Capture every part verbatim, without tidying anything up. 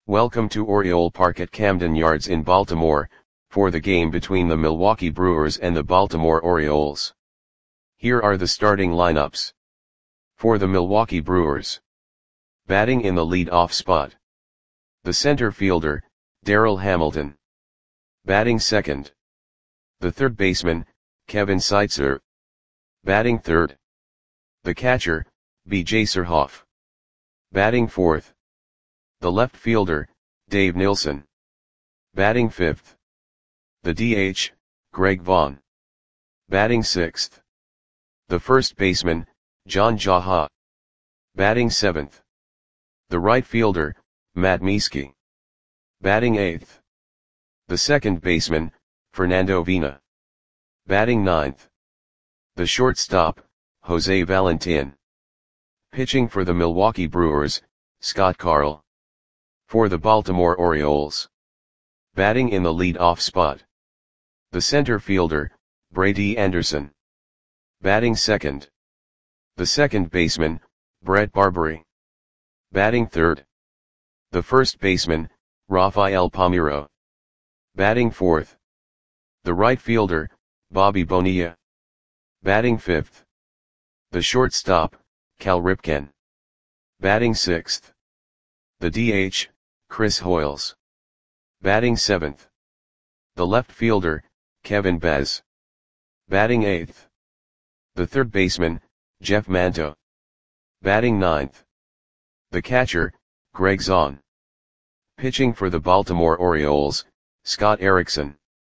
Welcome to Oriole Park at Camden Yards in Baltimore, for the game between the Milwaukee Brewers and the Baltimore Orioles. Here are the starting lineups. For the Milwaukee Brewers. Batting in the lead-off spot. The center fielder, Darryl Hamilton. Batting second. The third baseman, Kevin Seitzer. Batting third. The catcher, B J Surhoff. Batting fourth. The left fielder, Dave Nilsson. Batting fifth. The D H, Greg Vaughn. Batting sixth. The first baseman, Jon Jaha. Batting seventh. The right fielder, Matt Mieske. Batting eighth. The second baseman, Fernando Vina. Batting ninth. The shortstop, Jose Valentin. Pitching for the Milwaukee Brewers, Scott Carl. For the Baltimore Orioles. Batting in the lead-off spot. The center fielder, Brady Anderson. Batting second. The second baseman, Brett Barbary. Batting third. The first baseman, Rafael Palmeiro. Batting fourth. The right fielder, Bobby Bonilla. Batting fifth. The shortstop, Cal Ripken. Batting sixth. The D H, Chris Hoiles. Batting seventh. The left fielder, Kevin Bez. Batting eighth. The third baseman, Jeff Manto. Batting ninth. The catcher, Greg Zahn. Pitching for the Baltimore Orioles, Scott Erickson.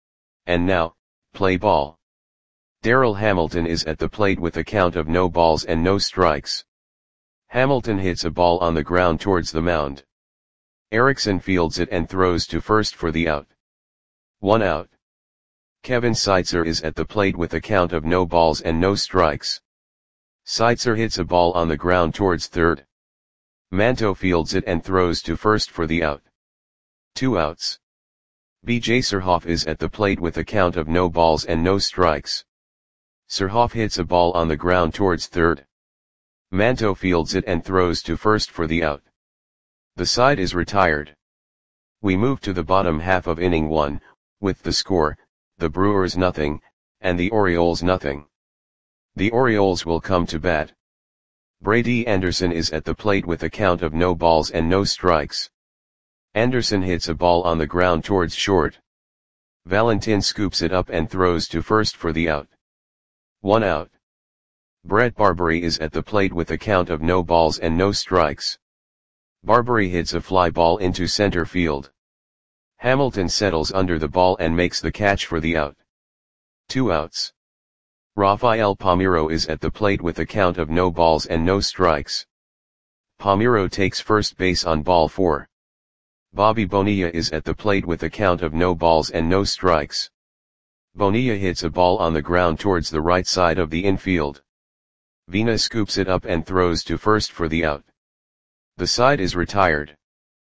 And now, play ball. Darryl Hamilton is at the plate with a count of no balls and no strikes. Hamilton hits a ball on the ground towards the mound. Erickson fields it and throws to first for the out. One out. Kevin Seitzer is at the plate with a count of no balls and no strikes. Seitzer hits a ball on the ground towards third. Manto fields it and throws to first for the out. Two outs. B J Surhoff is at the plate with a count of no balls and no strikes. Surhoff hits a ball on the ground towards third. Manto fields it and throws to first for the out. The side is retired. We move to the bottom half of inning one, with the score, the Brewers nothing, and the Orioles nothing. The Orioles will come to bat. Brady Anderson is at the plate with a count of no balls and no strikes. Anderson hits a ball on the ground towards short. Valentin scoops it up and throws to first for the out. One out. Brett Barbary is at the plate with a count of no balls and no strikes. Barbary hits a fly ball into center field. Hamilton settles under the ball and makes the catch for the out. Two outs. Rafael Palmeiro is at the plate with a count of no balls and no strikes. Palmeiro takes first base on ball four. Bobby Bonilla is at the plate with a count of no balls and no strikes. Bonilla hits a ball on the ground towards the right side of the infield. Vina scoops it up and throws to first for the out. The side is retired.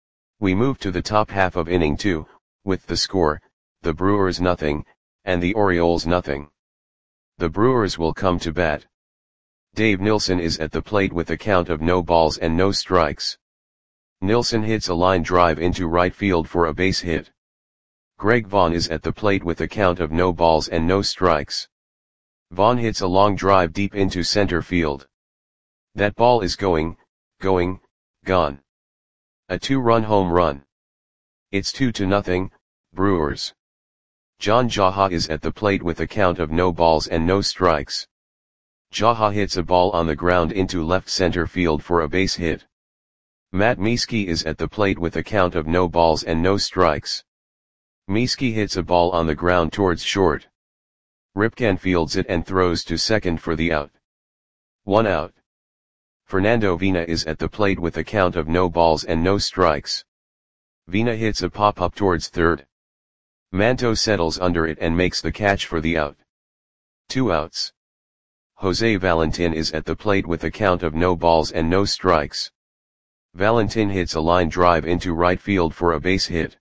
We move to the top half of inning two, with the score, the Brewers nothing, and the Orioles nothing. The Brewers will come to bat. Dave Nilsson is at the plate with a count of no balls and no strikes. Nilsson hits a line drive into right field for a base hit. Greg Vaughn is at the plate with a count of no balls and no strikes. Vaughn hits a long drive deep into center field. That ball is going, going, gone. A two-run home run. It's two to nothing, Brewers. Jon Jaha is at the plate with a count of no balls and no strikes. Jaha hits a ball on the ground into left center field for a base hit. Matt Mieske is at the plate with a count of no balls and no strikes. Mieske hits a ball on the ground towards short. Ripken fields it and throws to second for the out. One out. Fernando Vina is at the plate with a count of no balls and no strikes. Vina hits a pop-up towards third. Manto settles under it and makes the catch for the out. Two outs. Jose Valentin is at the plate with a count of no balls and no strikes. Valentin hits a line drive into right field for a base hit.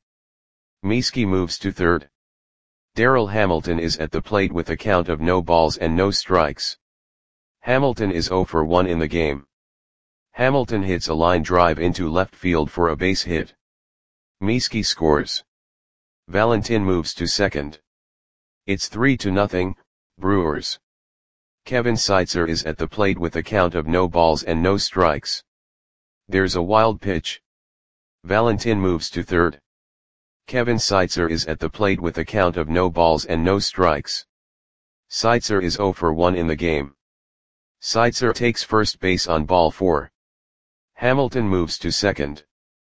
Mieske moves to third. Darryl Hamilton is at the plate with a count of no balls and no strikes. Hamilton is zero for one in the game. Hamilton hits a line drive into left field for a base hit. Mieski scores. Valentin moves to second. It's three to nothing, Brewers. Kevin Seitzer is at the plate with a count of no balls and no strikes. There's a wild pitch. Valentin moves to third. Kevin Seitzer is at the plate with a count of no balls and no strikes. Seitzer is zero for one in the game. Seitzer takes first base on ball four. Hamilton moves to second.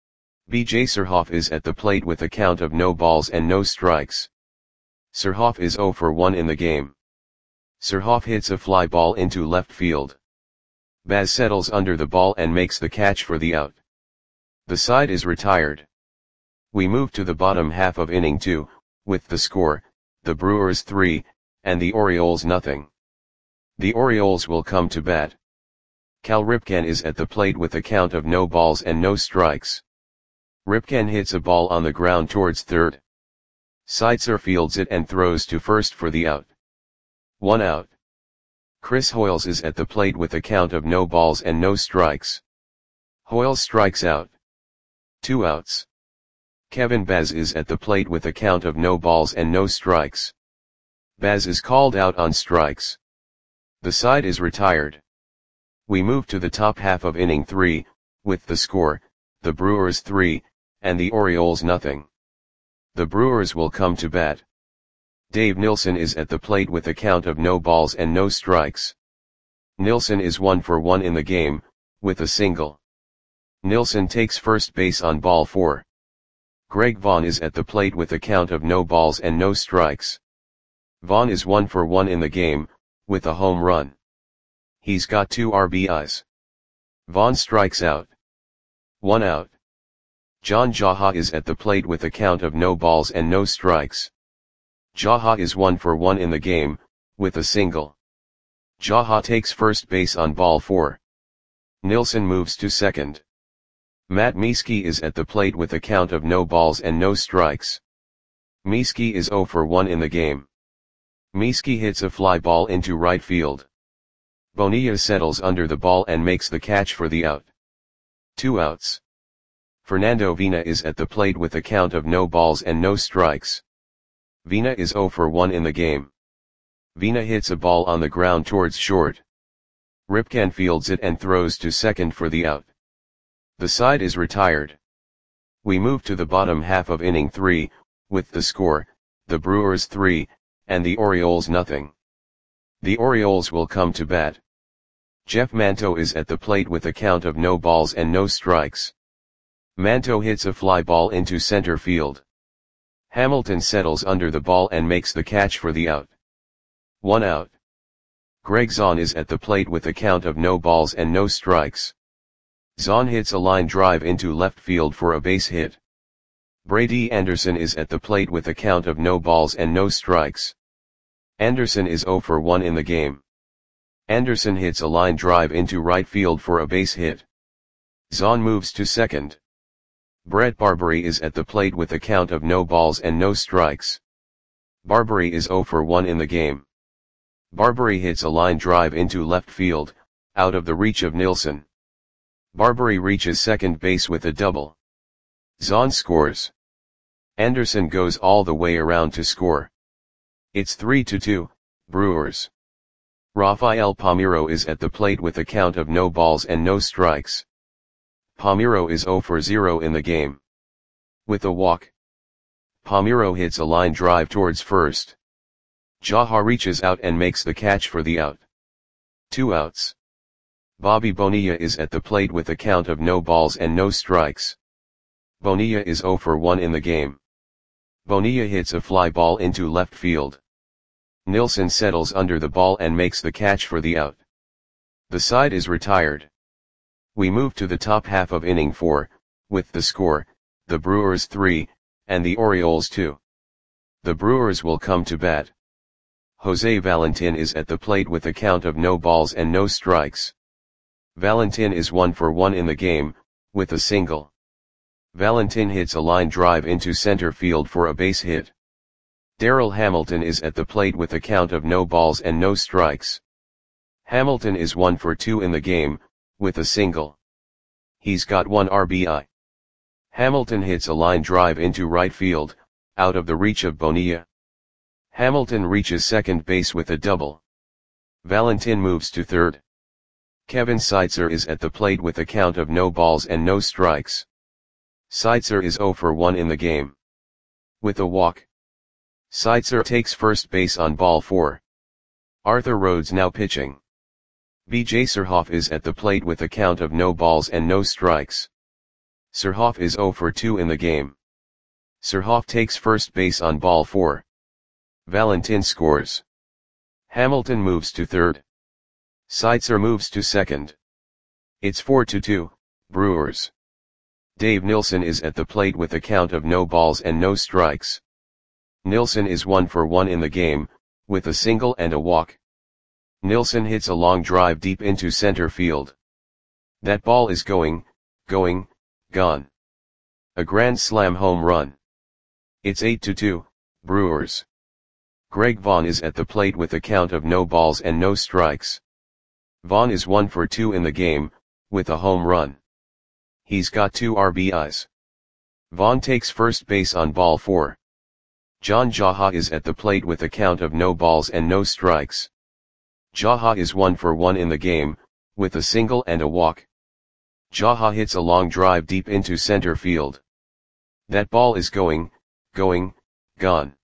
B J Surhoff is at the plate with a count of no balls and no strikes. Surhoff is zero for one in the game. Surhoff hits a fly ball into left field. Baz settles under the ball and makes the catch for the out. The side is retired. We move to the bottom half of inning two, with the score, the Brewers three, and the Orioles nothing. The Orioles will come to bat. Cal Ripken is at the plate with a count of no balls and no strikes. Ripken hits a ball on the ground towards third. Seitzer fields it and throws to first for the out. One out. Chris Hoiles is at the plate with a count of no balls and no strikes. Hoiles strikes out. Two outs. Kevin Baz is at the plate with a count of no balls and no strikes. Baz is called out on strikes. The side is retired. We move to the top half of inning three, with the score, the Brewers three, and the Orioles nothing. The Brewers will come to bat. Dave Nilsson is at the plate with a count of no balls and no strikes. Nilsson is one for one in the game, with a single. Nilsson takes first base on ball four. Greg Vaughn is at the plate with a count of no balls and no strikes. Vaughn is one for one in the game, with a home run. He's got two R B Is. Vaughn strikes out. One out. John Jaha is at the plate with a count of no balls and no strikes. Jaha is one for one in the game, with a single. Jaha takes first base on ball four. Nilsson moves to second. Matt Mieski is at the plate with a count of no balls and no strikes. Mieski is zero for one in the game. Mieski hits a fly ball into right field. Bonilla settles under the ball and makes the catch for the out. Two outs. Fernando Vina is at the plate with a count of no balls and no strikes. Vina is zero for one in the game. Vina hits a ball on the ground towards short. Ripken fields it and throws to second for the out. The side is retired. We move to the bottom half of inning three, with the score, the Brewers three, and the Orioles nothing. The Orioles will come to bat. Jeff Manto is at the plate with a count of no balls and no strikes. Manto hits a fly ball into center field. Hamilton settles under the ball and makes the catch for the out. One out. Greg Zahn is at the plate with a count of no balls and no strikes. Zahn hits a line drive into left field for a base hit. Brady Anderson is at the plate with a count of no balls and no strikes. Anderson is zero for one in the game. Anderson hits a line drive into right field for a base hit. Zahn moves to second. Brett Barbary is at the plate with a count of no balls and no strikes. Barbary is zero for one in the game. Barbary hits a line drive into left field, out of the reach of Nilsson. Barbary reaches second base with a double. Zahn scores. Anderson goes all the way around to score. It's three to two, Brewers. Rafael Palmeiro is at the plate with a count of no balls and no strikes. Palmeiro is zero for zero in the game. With a walk. Palmeiro hits a line drive towards first. Jaha reaches out and makes the catch for the out. Two outs. Bobby Bonilla is at the plate with a count of no balls and no strikes. Bonilla is zero for one in the game. Bonilla hits a fly ball into left field. Nilsson settles under the ball and makes the catch for the out. The side is retired. We move to the top half of inning four, with the score, the Brewers three, and the Orioles two. The Brewers will come to bat. Jose Valentin is at the plate with a count of no balls and no strikes. Valentin is one for one in the game, with a single. Valentin hits a line drive into center field for a base hit. Darryl Hamilton is at the plate with a count of no balls and no strikes. Hamilton is one for two in the game, with a single. He's got one R B I. Hamilton hits a line drive into right field, out of the reach of Bonilla. Hamilton reaches second base with a double. Valentin moves to third. Kevin Seitzer is at the plate with a count of no balls and no strikes. Seitzer is zero for one in the game. With a walk, Seitzer takes first base on ball four. Arthur Rhodes now pitching. B J Surhoff is at the plate with a count of no balls and no strikes. Surhoff is zero for two in the game. Surhoff takes first base on ball four. Valentin scores. Hamilton moves to third. Seitzer moves to second. It's four to two, Brewers. Dave Nilsson is at the plate with a count of no balls and no strikes. Nilsson is one for one in the game, with a single and a walk. Nilsson hits a long drive deep into center field. That ball is going, going, gone. A grand slam home run. It's eight to two, Brewers. Greg Vaughn is at the plate with a count of no balls and no strikes. Vaughn is one for two in the game, with a home run. He's got two R B Is. Vaughn takes first base on ball four. John Jaha is at the plate with a count of no balls and no strikes. Jaha is one for one in the game, with a single and a walk. Jaha hits a long drive deep into center field. That ball is going, going, gone.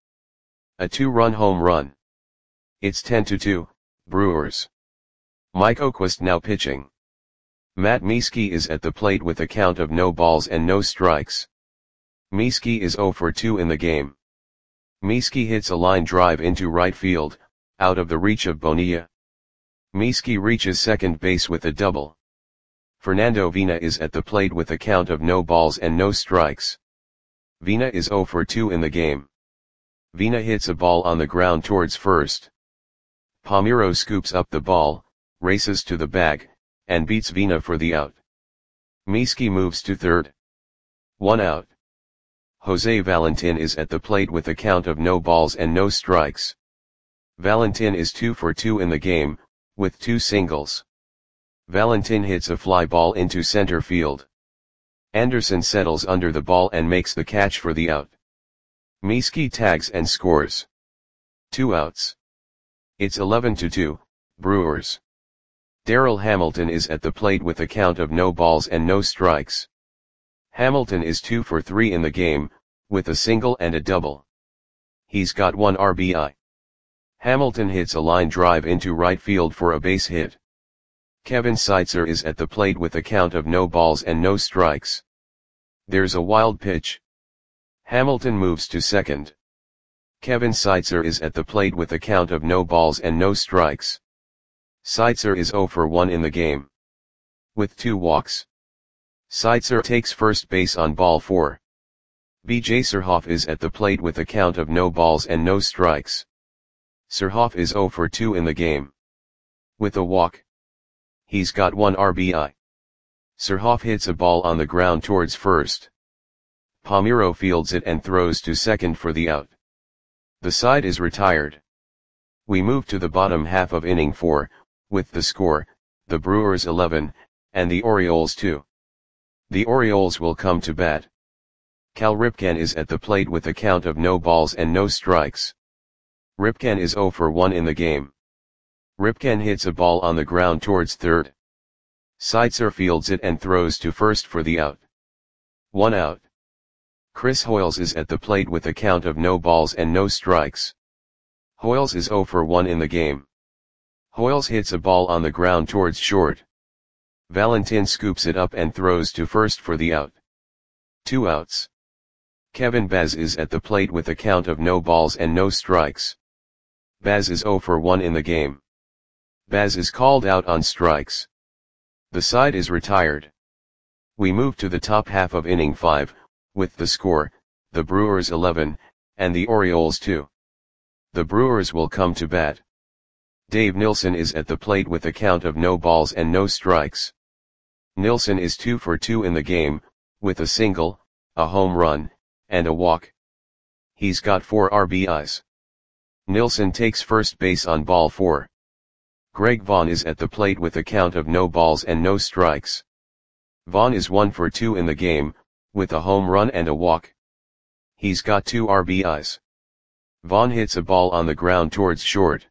A two-run home run. It's ten to two, Brewers. Mike Oquist now pitching. Matt Mieske is at the plate with a count of no balls and no strikes. Mieske is zero for two in the game. Mieske hits a line drive into right field, out of the reach of Bonilla. Mieske reaches second base with a double. Fernando Vina is at the plate with a count of no balls and no strikes. Vina is zero for two in the game. Vina hits a ball on the ground towards first. Palmeiro scoops up the ball, races to the bag, and beats Vina for the out. Mieske moves to third. One out. Jose Valentin is at the plate with a count of no balls and no strikes. Valentin is two for two in the game, with two singles. Valentin hits a fly ball into center field. Anderson settles under the ball and makes the catch for the out. Mieske tags and scores. Two outs. It's eleven to two, Brewers. Darryl Hamilton is at the plate with a count of no balls and no strikes. Hamilton is two for three in the game, with a single and a double. He's got one R B I. Hamilton hits a line drive into right field for a base hit. Kevin Seitzer is at the plate with a count of no balls and no strikes. There's a wild pitch. Hamilton moves to second. Kevin Seitzer is at the plate with a count of no balls and no strikes. Seitzer is zero for one in the game. With two walks. Seitzer takes first base on ball four. B J Surhoff is at the plate with a count of no balls and no strikes. Surhoff is zero for two in the game. With a walk. He's got one R B I. Surhoff hits a ball on the ground towards first. Palmeiro fields it and throws to second for the out. The side is retired. We move to the bottom half of inning four, with the score, the Brewers eleven, and the Orioles two. The Orioles will come to bat. Cal Ripken is at the plate with a count of no balls and no strikes. Ripken is zero for one in the game. Ripken hits a ball on the ground towards third. Seitzer fields it and throws to first for the out. One out. Chris Hoiles is at the plate with a count of no balls and no strikes. Hoiles is zero for one in the game. Hoiles hits a ball on the ground towards short. Valentin scoops it up and throws to first for the out. Two outs. Kevin Baz is at the plate with a count of no balls and no strikes. Baz is zero for one in the game. Baz is called out on strikes. The side is retired. We move to the top half of inning five, with the score, the Brewers eleven, and the Orioles two. The Brewers will come to bat. Dave Nilsson is at the plate with a count of no balls and no strikes. Nilsson is two for two in the game, with a single, a home run, and a walk. He's got four R B Is. Nilsson takes first base on ball four. Greg Vaughn is at the plate with a count of no balls and no strikes. Vaughn is one for two in the game, with a home run and a walk. He's got two R B Is. Vaughn hits a ball on the ground towards short.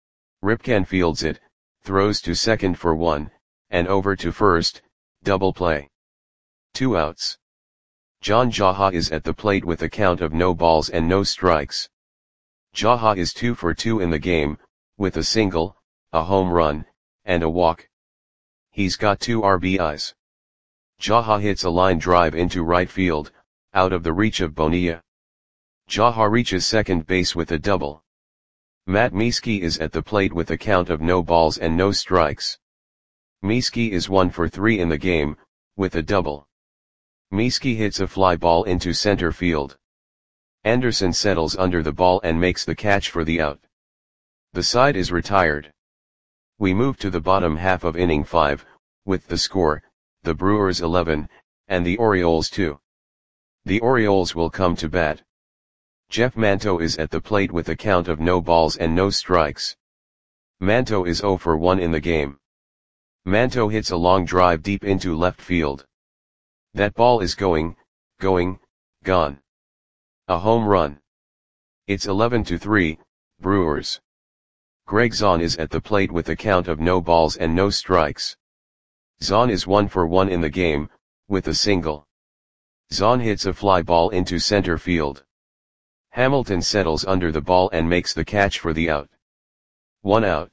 Ripken fields it, throws to second for one, and over to first, double play. Two outs. John Jaha is at the plate with a count of no balls and no strikes. Jaha is two for two in the game, with a single, a home run, and a walk. He's got two R B Is. Jaha hits a line drive into right field, out of the reach of Bonilla. Jaha reaches second base with a double. Matt Mieske is at the plate with a count of no balls and no strikes. Mieske is one for three in the game, with a double. Mieske hits a fly ball into center field. Anderson settles under the ball and makes the catch for the out. The side is retired. We move to the bottom half of inning five, with the score, the Brewers eleven, and the Orioles two. The Orioles will come to bat. Jeff Manto is at the plate with a count of no balls and no strikes. Manto is zero for one in the game. Manto hits a long drive deep into left field. That ball is going, going, gone. A home run. It's eleven to three, Brewers. Greg Zahn is at the plate with a count of no balls and no strikes. Zahn is one for one in the game, with a single. Zahn hits a fly ball into center field. Hamilton settles under the ball and makes the catch for the out. One out.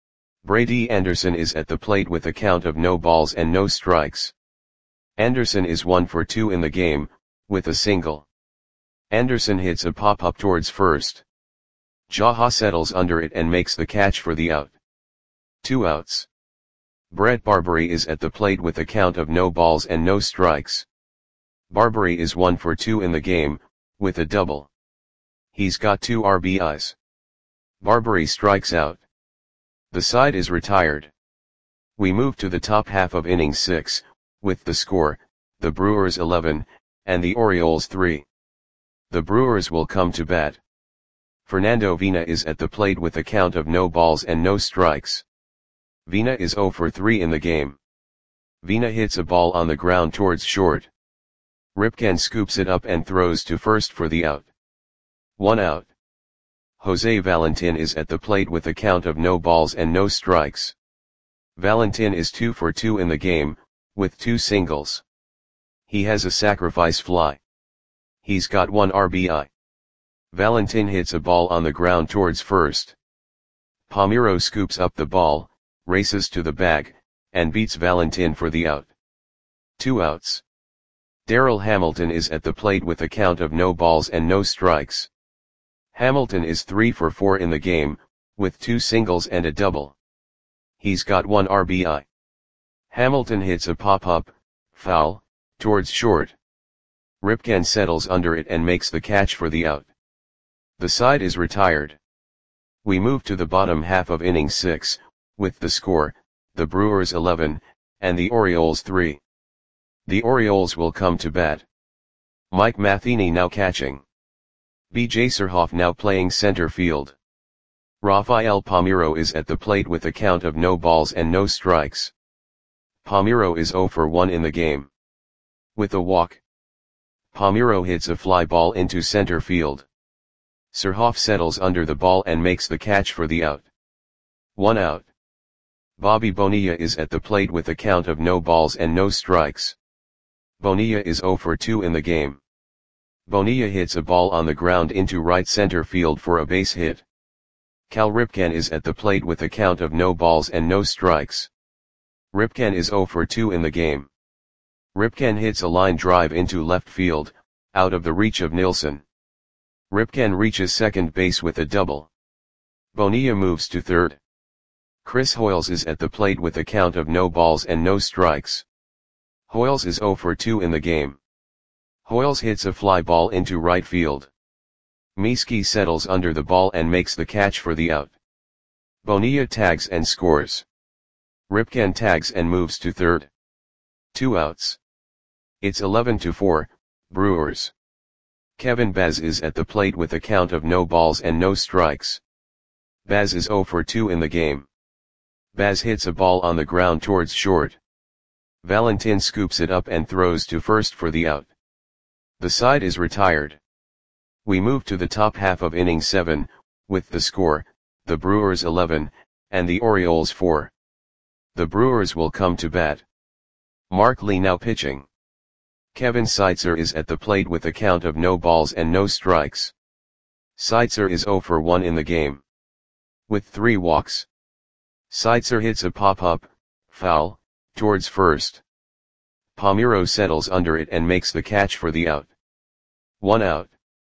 Brady Anderson is at the plate with a count of no balls and no strikes. Anderson is one for two in the game, with a single. Anderson hits a pop-up towards first. Jaha settles under it and makes the catch for the out. Two outs. Brett Barbary is at the plate with a count of no balls and no strikes. Barbary is one for two in the game, with a double. He's got two R B Is. Barbary strikes out. The side is retired. We move to the top half of inning six, with the score, the Brewers eleven, and the Orioles three. The Brewers will come to bat. Fernando Vina is at the plate with a count of no balls and no strikes. Vina is zero for three in the game. Vina hits a ball on the ground towards short. Ripken scoops it up and throws to first for the out. One out. Jose Valentin is at the plate with a count of no balls and no strikes. Valentin is two for two in the game, with two singles. He has a sacrifice fly. He's got one R B I. Valentin hits a ball on the ground towards first. Palmeiro scoops up the ball, races to the bag, and beats Valentin for the out. Two outs. Darryl Hamilton is at the plate with a count of no balls and no strikes. Hamilton is three for four in the game, with two singles and a double. He's got one R B I. Hamilton hits a pop-up, foul, towards short. Ripken settles under it and makes the catch for the out. The side is retired. We move to the bottom half of inning six, with the score, the Brewers eleven, and the Orioles three. The Orioles will come to bat. Mike Matheny now catching. B J Surhoff now playing center field. Rafael Palmeiro is at the plate with a count of no balls and no strikes. Palmeiro is zero for one in the game. With a walk. Palmeiro hits a fly ball into center field. Surhoff settles under the ball and makes the catch for the out. One out. Bobby Bonilla is at the plate with a count of no balls and no strikes. Bonilla is zero for two in the game. Bonilla hits a ball on the ground into right center field for a base hit. Cal Ripken is at the plate with a count of no balls and no strikes. Ripken is zero for two in the game. Ripken hits a line drive into left field, out of the reach of Nilsson. Ripken reaches second base with a double. Bonilla moves to third. Chris Hoiles is at the plate with a count of no balls and no strikes. Hoiles is zero for two in the game. Hoiles hits a fly ball into right field. Mieske settles under the ball and makes the catch for the out. Bonilla tags and scores. Ripken tags and moves to third. Two outs. It's eleven to four, Brewers. Kevin Baz is at the plate with a count of no balls and no strikes. Baz is zero for two in the game. Baz hits a ball on the ground towards short. Valentin scoops it up and throws to first for the out. The side is retired. We move to the top half of inning seven, with the score, the Brewers eleven, and the Orioles four. The Brewers will come to bat. Mark Lee now pitching. Kevin Seitzer is at the plate with a count of no balls and no strikes. Seitzer is zero for one in the game, with three walks. Seitzer hits a pop-up, foul, towards first. Palmeiro settles under it and makes the catch for the out. One out.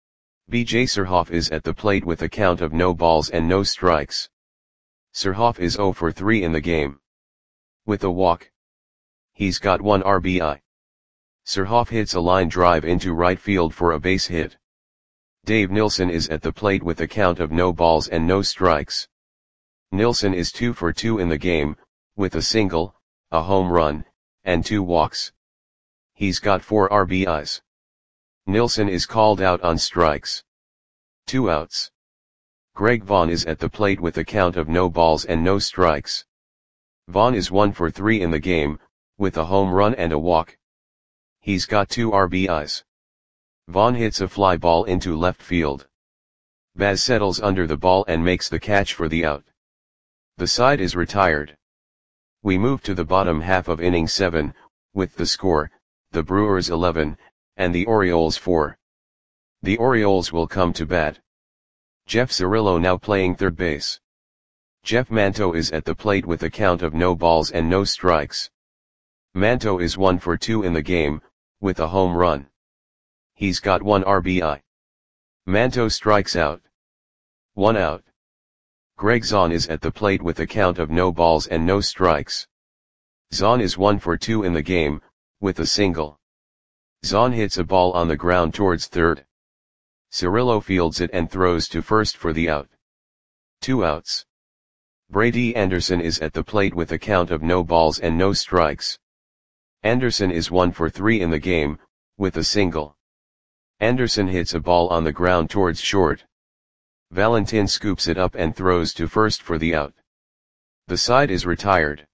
B J Surhoff is at the plate with a count of no balls and no strikes. Surhoff is zero for three in the game, with a walk. He's got one R B I. Surhoff hits a line drive into right field for a base hit. Dave Nilsson is at the plate with a count of no balls and no strikes. Nilsson is two for two in the game, with a single, a home run, and two walks. He's got four R B Is. Nilsson is called out on strikes. Two outs. Greg Vaughn is at the plate with a count of no balls and no strikes. Vaughn is one for three in the game, with a home run and a walk. He's got two R B Is. Vaughn hits a fly ball into left field. Baz settles under the ball and makes the catch for the out. The side is retired. We move to the bottom half of inning seven, with the score, the Brewers eleven, and the Orioles four. The Orioles will come to bat. Jeff Cirillo now playing third base. Jeff Manto is at the plate with a count of no balls and no strikes. Manto is one for two in the game, with a home run. He's got one R B I. Manto strikes out. One out. Greg Zahn is at the plate with a count of no balls and no strikes. Zahn is one for two in the game, with a single. Zahn hits a ball on the ground towards third. Cirillo fields it and throws to first for the out. Two outs. Brady Anderson is at the plate with a count of no balls and no strikes. Anderson is one for three in the game, with a single. Anderson hits a ball on the ground towards short. Valentin scoops it up and throws to first for the out. The side is retired.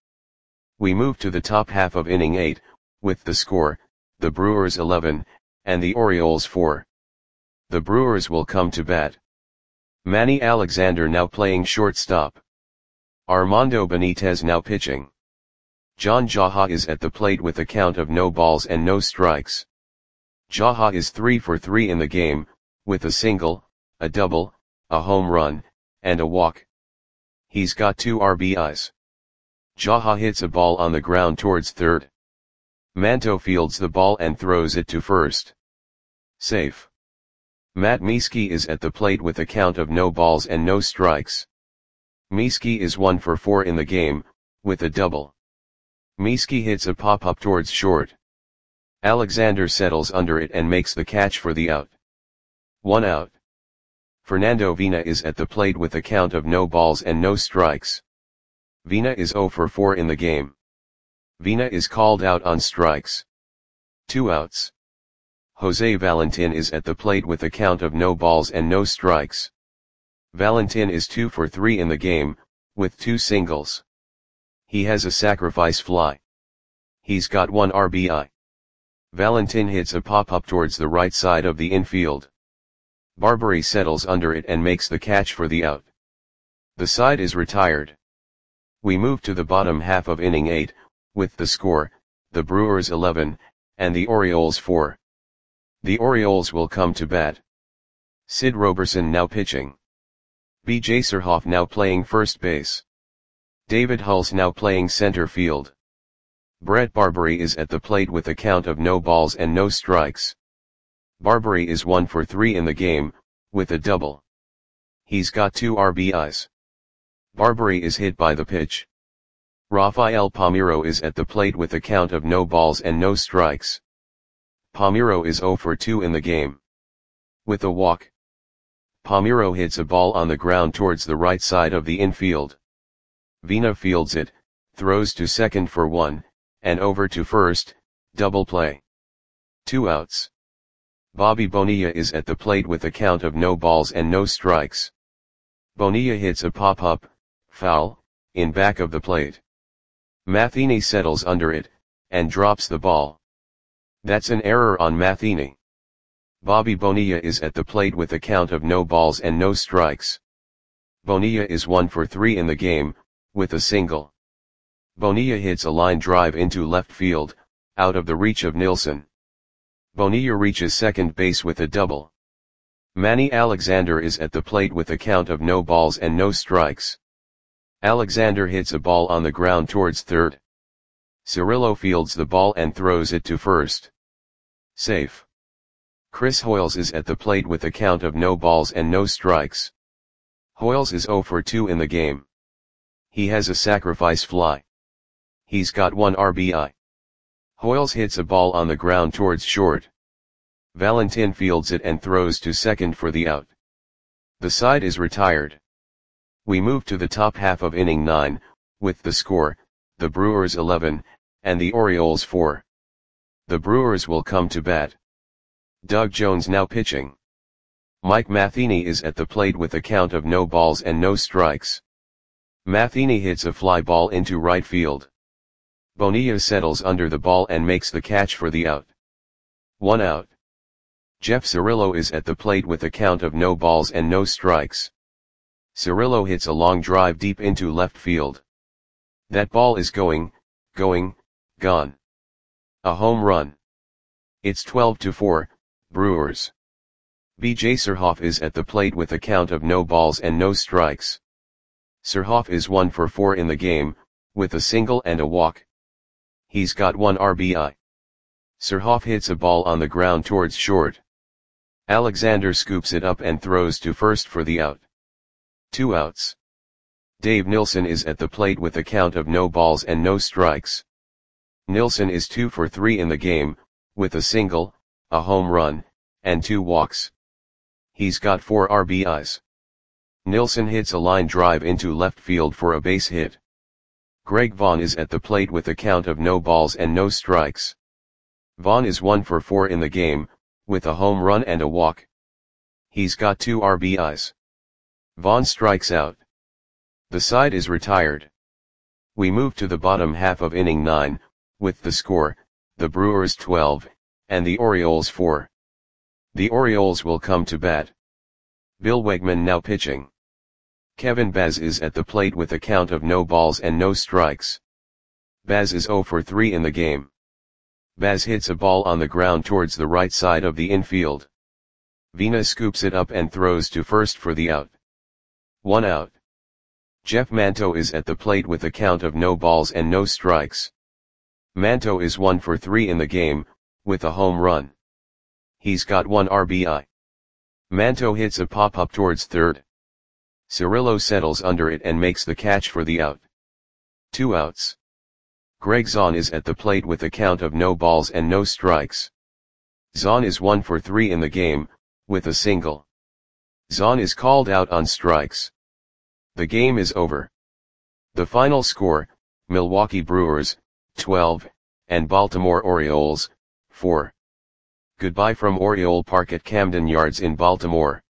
We move to the top half of inning eight, with the score, the Brewers eleven, and the Orioles four. The Brewers will come to bat. Manny Alexander now playing shortstop. Armando Benitez now pitching. John Jaha is at the plate with a count of no balls and no strikes. Jaha is three for three in the game, with a single, a double, a home run, and a walk. He's got two R B Is. Jaha hits a ball on the ground towards third. Manto fields the ball and throws it to first. Safe. Matt Mieske is at the plate with a count of no balls and no strikes. Mieske is one for four in the game, with a double. Mieske hits a pop-up towards short. Alexander settles under it and makes the catch for the out. One out. Fernando Vina is at the plate with a count of no balls and no strikes. Vina is zero for four in the game. Vina is called out on strikes. Two outs. Jose Valentin is at the plate with a count of no balls and no strikes. Valentin is two for three in the game, with two singles. He has a sacrifice fly. He's got one R B I. Valentin hits a pop-up towards the right side of the infield. Barbary settles under it and makes the catch for the out. The side is retired. We move to the bottom half of inning eight, with the score, the Brewers eleven, and the Orioles four. The Orioles will come to bat. Sid Roberson now pitching. B J Surhoff now playing first base. David Hulse now playing center field. Brett Barbary is at the plate with a count of no balls and no strikes. Barbary is one for three in the game, with a double. He's got two R B Is. Barbary is hit by the pitch. Rafael Palmeiro is at the plate with a count of no balls and no strikes. Palmeiro is zero for two in the game, with a walk. Palmeiro hits a ball on the ground towards the right side of the infield. Vina fields it, throws to second for one, and over to first, double play. Two outs. Bobby Bonilla is at the plate with a count of no balls and no strikes. Bonilla hits a pop-up, foul, in back of the plate. Matheny settles under it, and drops the ball. That's an error on Matheny. Bobby Bonilla is at the plate with a count of no balls and no strikes. Bonilla is one for three in the game, with a single. Bonilla hits a line drive into left field, out of the reach of Nilsson. Bonilla reaches second base with a double. Manny Alexander is at the plate with a count of no balls and no strikes. Alexander hits a ball on the ground towards third. Cirillo fields the ball and throws it to first. Safe. Chris Hoiles is at the plate with a count of no balls and no strikes. Hoiles is zero for two in the game. He has a sacrifice fly. He's got one R B I. Hoiles hits a ball on the ground towards short. Valentin fields it and throws to second for the out. The side is retired. We move to the top half of inning nine, with the score, the Brewers eleven, and the Orioles four. The Brewers will come to bat. Doug Jones now pitching. Mike Matheny is at the plate with a count of no balls and no strikes. Matheny hits a fly ball into right field. Bonilla settles under the ball and makes the catch for the out. One out. Jeff Cirillo is at the plate with a count of no balls and no strikes. Cirillo hits a long drive deep into left field. That ball is going, going, gone. A home run. It's twelve to four, Brewers. B J Surhoff is at the plate with a count of no balls and no strikes. Surhoff is one for four in the game, with a single and a walk. He's got one R B I. Surhoff hits a ball on the ground towards short. Alexander scoops it up and throws to first for the out. Two outs. Dave Nilsson is at the plate with a count of no balls and no strikes. Nilsson is two for three in the game, with a single, a home run, and two walks. He's got four R B Is. Nilsson hits a line drive into left field for a base hit. Greg Vaughn is at the plate with a count of no balls and no strikes. Vaughn is one for four in the game, with a home run and a walk. He's got two R B Is. Vaughn strikes out. The side is retired. We move to the bottom half of inning nine, with the score, the Brewers twelve, and the Orioles four. The Orioles will come to bat. Bill Wegman now pitching. Kevin Baz is at the plate with a count of no balls and no strikes. Baz is zero for three in the game. Baz hits a ball on the ground towards the right side of the infield. Vina scoops it up and throws to first for the out. One out. Jeff Manto is at the plate with a count of no balls and no strikes. Manto is one for three in the game, with a home run. He's got one R B I. Manto hits a pop-up towards third. Cirillo settles under it and makes the catch for the out. Two outs. Greg Zahn is at the plate with a count of no balls and no strikes. Zahn is one for three in the game, with a single. Zahn is called out on strikes. The game is over. The final score, Milwaukee Brewers, twelve, and Baltimore Orioles, four. Goodbye from Oriole Park at Camden Yards in Baltimore.